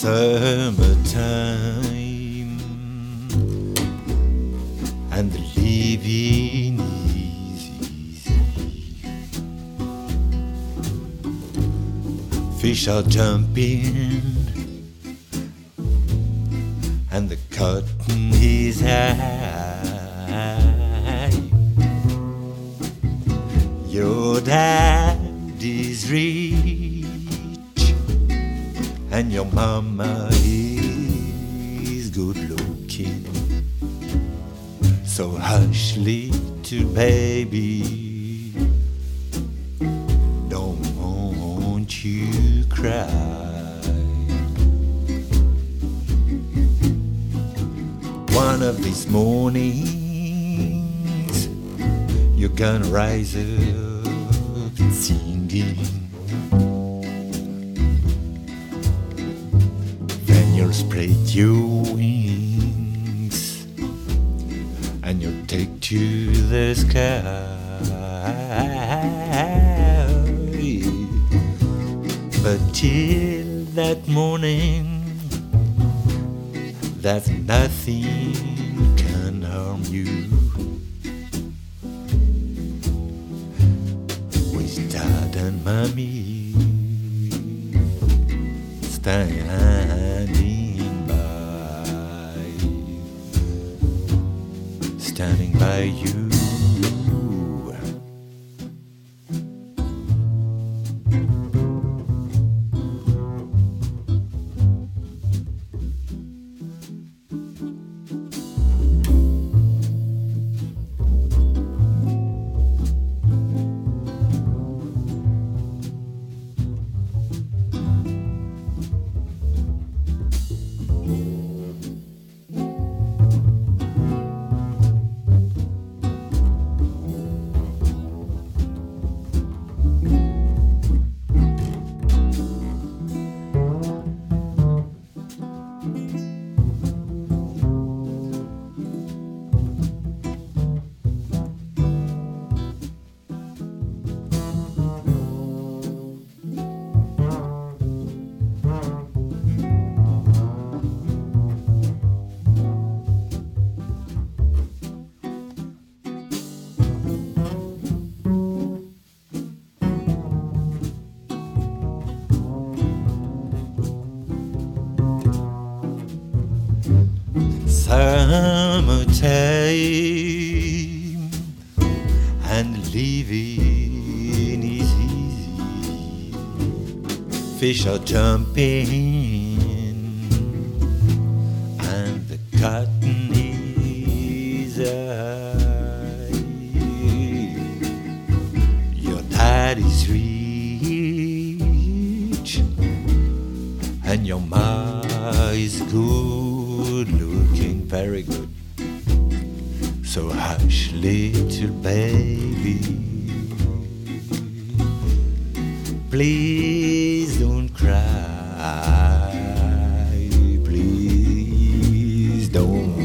summertime and the living is easy. Fish are jumping and the cotton is high. Your daddy's rich and your mama is good looking. So hush, little baby, don't you cry. One of these mornings you're gonna rise up singing. Then you'll spread your wings and you'll take to the sky. But till that morning, that nothing can harm you. With Dad and Mommy standing by you. Summertime and living is easy. Fish are jumping and the cotton is high. Your daddy's rich and your ma is good looking, very good. So hush, little baby, please don't cry, please don't